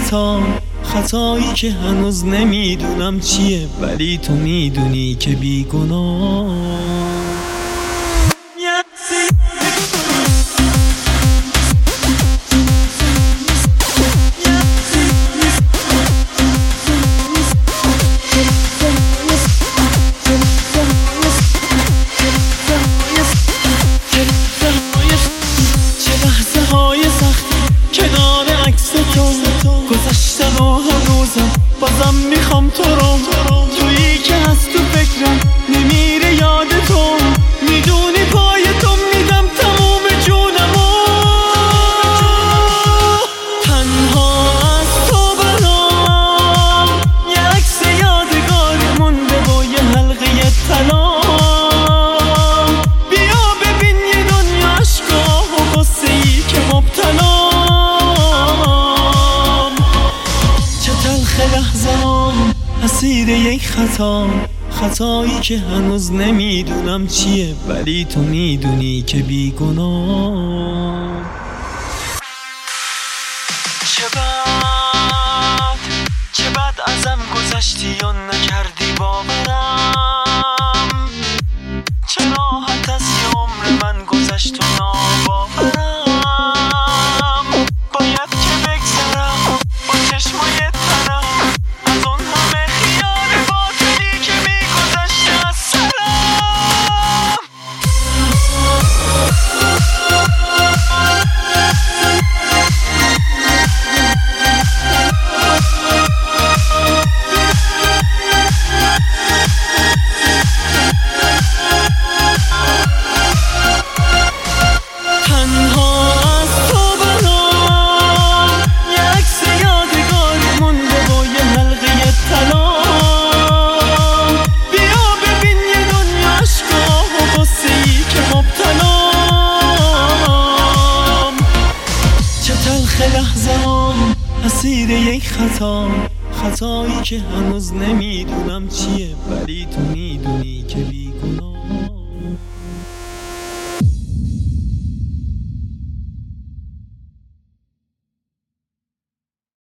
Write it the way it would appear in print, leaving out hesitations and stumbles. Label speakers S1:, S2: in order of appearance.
S1: خطایی که هنوز نمیدونم چیه، ولی تو میدونی که بیگناه. گذشتن و هنوزم بازم میخوام تو رو، تویی که هست تو فکرم نمیره یاد تو، میدونی پای تو میدم تموم جونمو. تنها از تو برام یه عکس یادگار مونده با یه حلقه طلا. بیا ببین یه دنیا عشقا و غصه‌ای که مبتلا. لحظه‌ام اسیر یک خطایی که هنوز نمیدونم چیه، ولی تو میدونی که بیگناه. چه بد ازم گذشتی و نکردی باورم، چه راحت از یه عمر من گذشت و ناباورم. باید که بگذرم با چشمای لحظه‌ام اسیر یک خطایی که هنوز نمیدونم چیه، ولی تو میدونی که